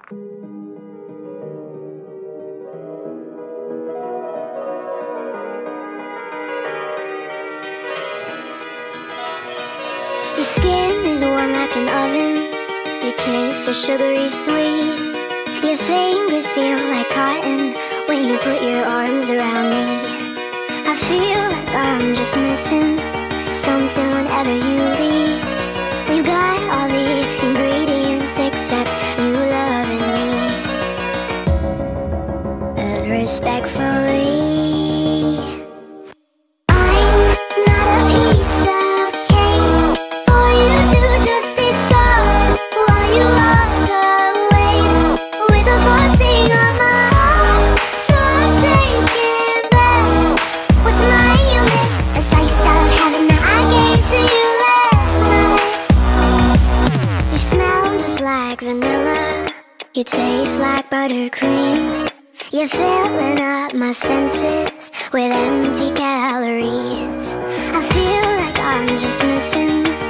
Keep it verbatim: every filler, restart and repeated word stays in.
Your skin is warm like an oven, your kiss is sugary sweet. Your fingers feel like cotton when you put your arms around me. I feel like I'm just missing something whenever you leave. We've got all the ingredients except you loving me. And respectfully, you taste like buttercream. You're filling up my senses with empty calories. I feel like I'm just missing